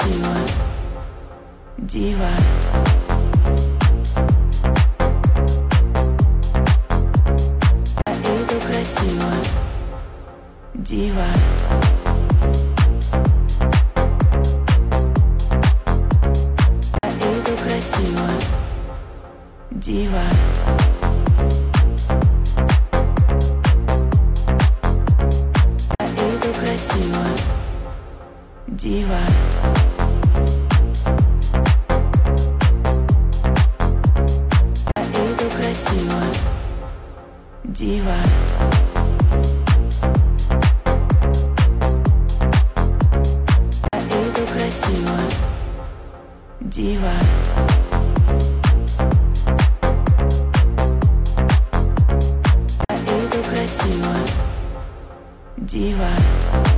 красиво, дива. Это красиво, дива. Это красиво, дива. Это красиво, дива. Это красиво, дива. Это красиво, дива. Это красиво, дива.